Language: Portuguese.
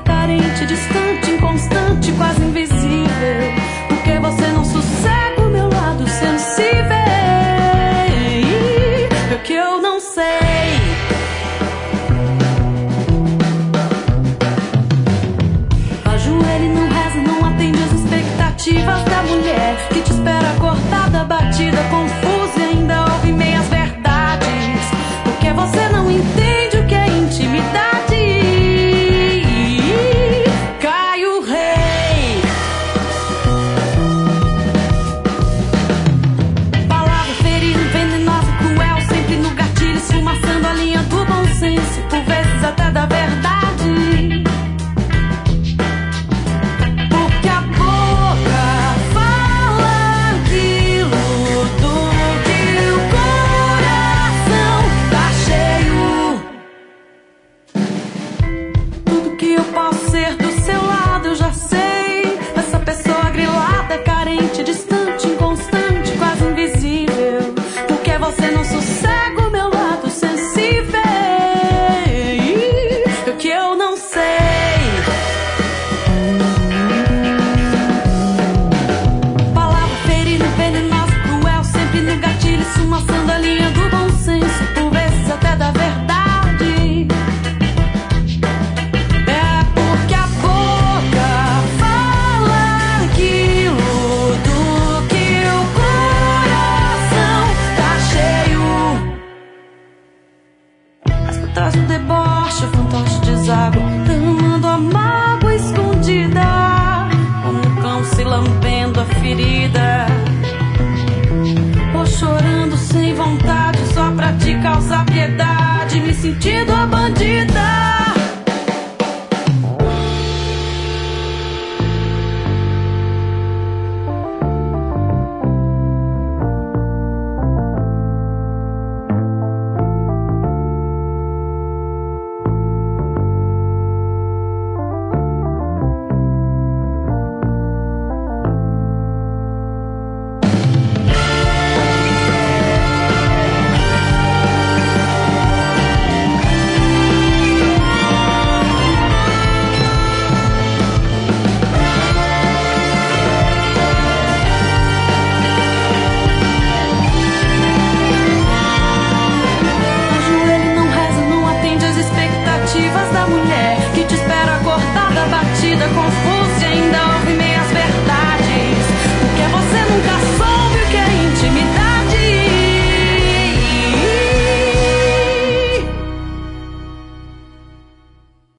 carente, distante, inconstante, quase invisível. Por que você não sossega o meu lado sensível? É que eu não sei. Ajoelha e não reza, não atende às expectativas da mulher que te espera cortada, batida, confusa e ainda ouve meias verdades. Porque você não entende o que é intimidade. Cai o rei. Palavra ferida, venenosa, cruel, sempre no gatilho, esfumaçando a linha do bom senso, por vezes até da verdade. Porque a boca fala aquilo do que o coração tá cheio. Tudo que eu posso ser do seu lado eu já sei. Essa pessoa grilada, carente, distante, inconstante, quase invisível. Por que você não sossega o meu lado sensível? É que eu não sei. Palavra ferida, venenosa, cruel, sempre no gatilho, esfumaçando a linha do bom senso, por vezes até da verdade. É porque a boca fala aquilo do que o coração tá cheio. Mas por trás do deboche, o fantoche deságua, derramando a mágoa escondida, como um cão se lambendo a ferida, ou chorando sem vontade, só pra te causar piedade, me sentindo a bandida.